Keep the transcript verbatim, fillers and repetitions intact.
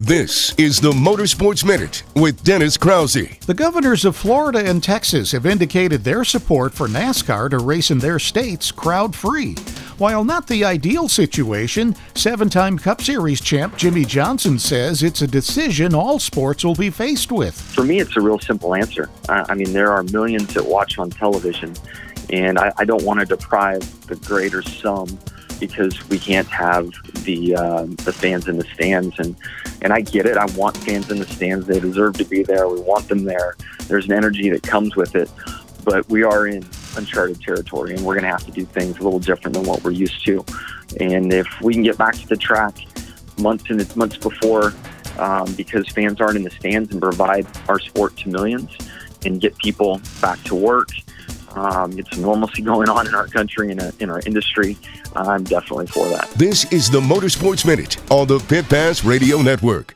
This is the Motorsports Minute with Dennis Krause. The governors of Florida and Texas have indicated their support for NASCAR to race in their states crowd-free. While not the ideal situation, seven-time Cup Series champ Jimmie Johnson says it's a decision all sports will be faced with. For me, it's a real simple answer. I mean, there are millions that watch on television, and I, I don't want to deprive the greater sum because we can't have the uh, the fans in the stands. And, and I get it. I want fans in the stands. They deserve to be there. We want them there. There's an energy that comes with it. But we are in uncharted territory, and we're going to have to do things a little different than what we're used to. And if we can get back to the track months and months before, um, because fans aren't in the stands, and provide our sport to millions and get people back to work, Um, get some normalcy going on in our country and in our industry, I'm definitely for that. This is the Motorsports Minute on the Pit Pass Radio Network.